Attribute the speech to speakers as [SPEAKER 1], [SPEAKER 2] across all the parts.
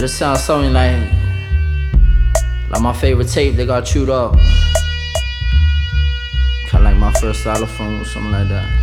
[SPEAKER 1] this sounds something like my favorite tape that got chewed up. Kinda like my first xylophone or something like that.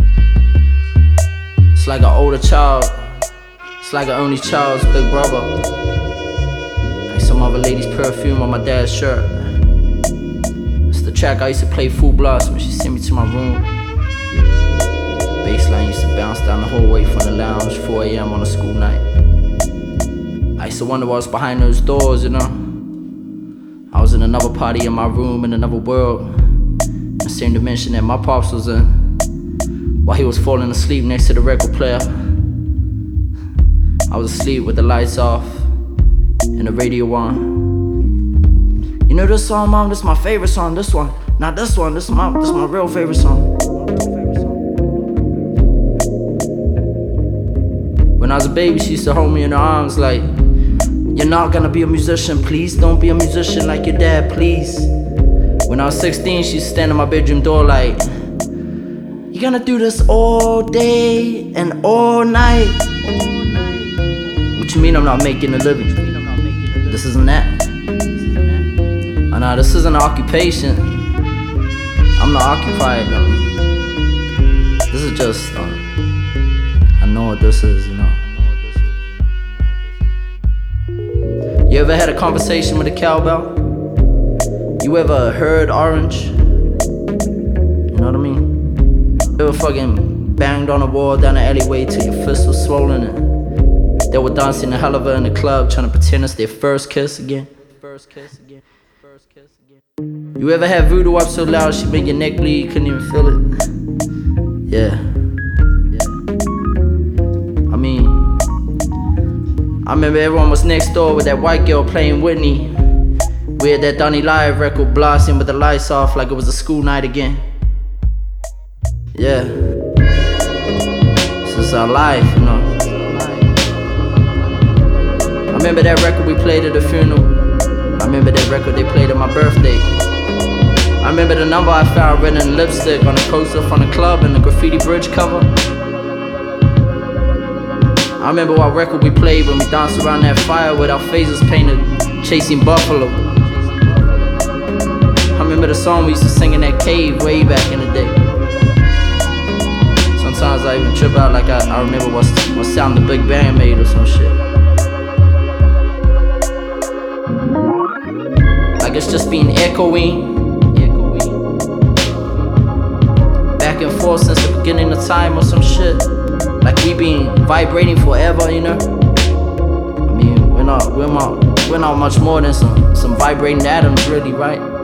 [SPEAKER 1] It's like an older child. It's like an only child's big brother. Like some other lady's perfume on my dad's shirt. It's the track I used to play full blast when she sent me to my room. Bassline used to bounce down the hallway from the lounge, 4 a.m. on a school night. I used to wonder what's behind those doors, you know. I was in another party in my room in another world, the same dimension that my pops was in, while he was falling asleep next to the record player. I was asleep with the lights off and the radio on. You know this song, Mom? This is my favorite song. This one, not this one. This is my real favorite song. When I was a baby, she used to hold me in her arms like, "You're not gonna be a musician, please. Don't be a musician like your dad, please." When I was 16, she used to stand at my bedroom door like, "You're gonna do this all day and all night." What you mean I'm not making a living? This isn't that. Oh no, this isn't an occupation. I'm not occupied though. This is just, I know what this is, you know. You ever had a conversation with a cowbell? You ever heard Orange? You know what I mean? You ever fucking banged on a wall down the alleyway till your fist was swollen and they were dancing the hell of it in the club trying to pretend it's their first kiss again? You ever had voodoo up so loud she made your neck bleed, you couldn't even feel it? Yeah. I remember everyone was next door with that white girl playing Whitney. We had that Donnie Live record blasting with the lights off like it was a school night again. Yeah. This is our life, you know. I remember that record we played at the funeral. I remember that record they played at my birthday. I remember the number I found written in lipstick on a poster from the club and the graffiti bridge cover. I remember what record we played when we danced around that fire with our faces painted, chasing buffalo. I remember the song we used to sing in that cave way back in the day. Sometimes I even trip out like I remember what sound the Big Bang made or some shit. Like it's just been echoing back and forth since the beginning of time or some shit. Like we been vibrating forever, you know. I mean, we're not much more than some vibrating atoms, really, right?